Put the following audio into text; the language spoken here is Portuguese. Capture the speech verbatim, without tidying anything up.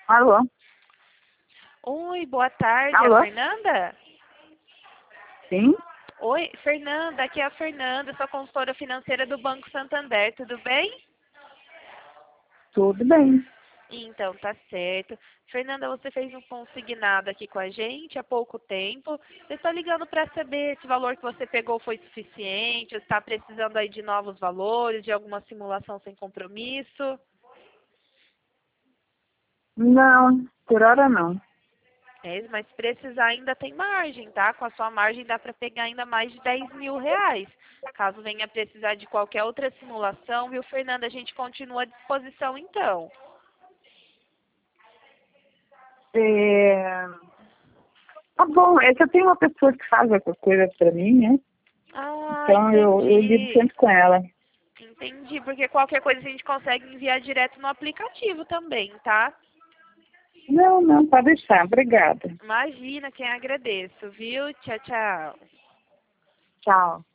Alô? Oi, boa tarde, é a Alô? Fernanda? Sim? Oi, Fernanda, aqui é a Fernanda, sou consultora financeira do Banco Santander, tudo bem? Tudo bem. Então, tá certo. Fernanda, você fez um consignado aqui com a gente há pouco tempo. Eu estou ligando para saber se o valor que você pegou foi suficiente, ou está precisando aí de novos valores, de alguma simulação sem compromisso. Não, por hora não. É, mas se precisar ainda tem margem, tá? Com a sua margem dá para pegar ainda mais de dez mil reais. Caso venha precisar de qualquer outra simulação, viu, Fernanda? A gente continua à disposição então. É... Tá bom, é que eu tenho uma pessoa que faz essas coisas pra mim, né? Ah, Então eu, eu lido entendi. sempre com ela. Entendi, porque qualquer coisa a gente consegue enviar direto no aplicativo também, tá? Não, não, pode deixar. Obrigada. Imagina, quem agradeço, viu? Tchau, tchau. Tchau.